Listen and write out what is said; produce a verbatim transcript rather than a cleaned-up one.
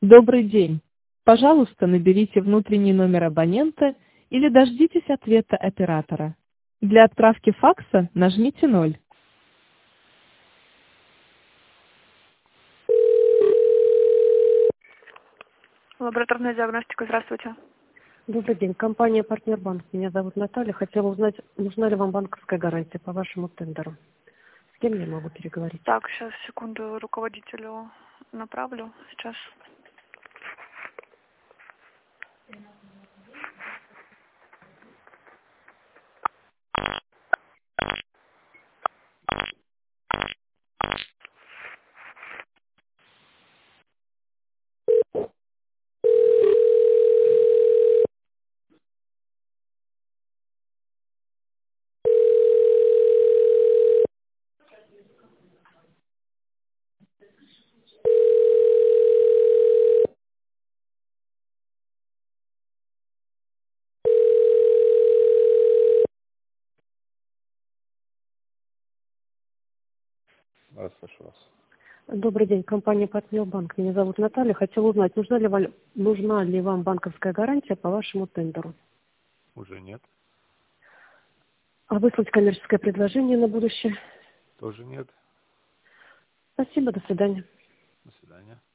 Добрый день. Пожалуйста, наберите внутренний номер абонента или дождитесь ответа оператора. Для отправки факса нажмите ноль. Лабораторная диагностика, здравствуйте. Добрый день. Компания «Партнербанк». Меня зовут Наталья. Хотела узнать, нужна ли вам банковская гарантия по вашему тендеру. С кем я могу переговорить? Так, сейчас, секунду, руководителю направлю. Сейчас. Да, слышу вас. Добрый день. Компания «Партнербанк». Меня зовут Наталья. Хотела узнать, нужна ли, ва- нужна ли вам банковская гарантия по вашему тендеру. Уже нет. А выслать коммерческое предложение на будущее? Тоже нет. Спасибо. До свидания. До свидания.